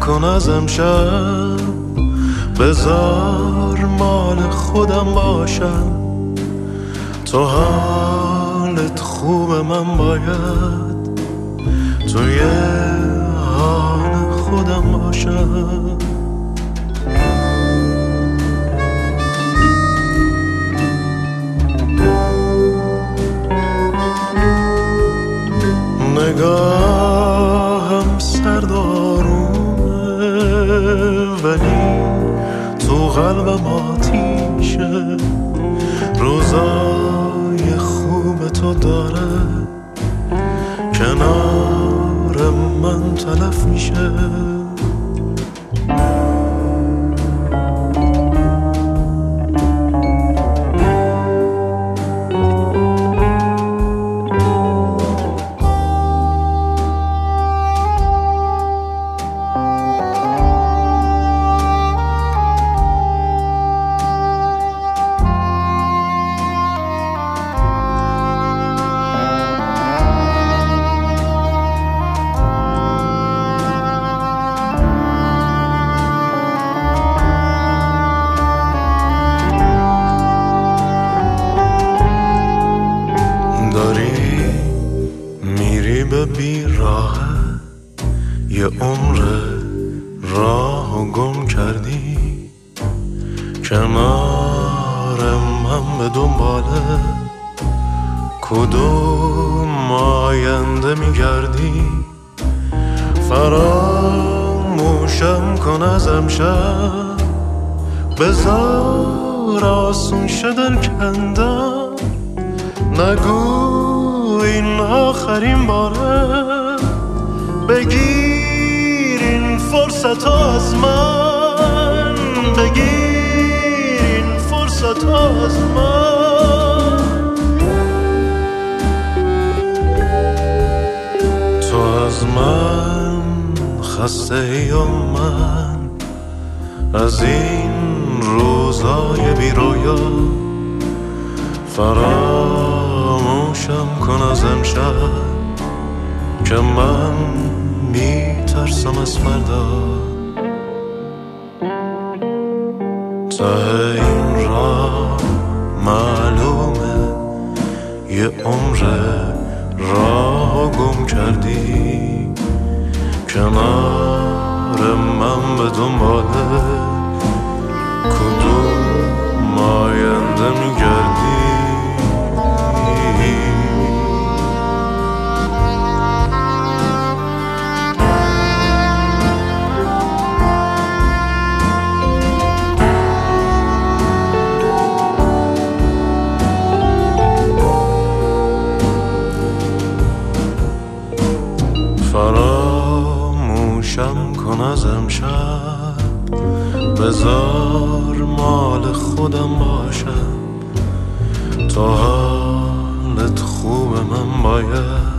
کن از امشب، بذار مال خودم باشم. تو حالت خوب، من باید توی حال خودم باشم. نگاهم سرد آرومه، ولی تو قلبم آتیشه. روزای خوب تو داره، کنار من تلف میشه. به بیراه یه عمر راه گم کردی، کنار من به دنباله کدوم آینده میگردی. فراموشم کن از امشب، بذار آسون شدن کندم. نگو این آخرین باره، بگیر این فرصت از من، بگیر این فرصت از من. تو از من خسته یا من از این روزای بی رویا. فراموشم کن از امشب که من میترسم از فردا. ته این راه معلومه یه عمر راه گم کردی، کنار من به دنباله کدوم آینده میگردی. فراموشم کن از امشب، بذار مال خودم باشم. تو حالت خوب، من باید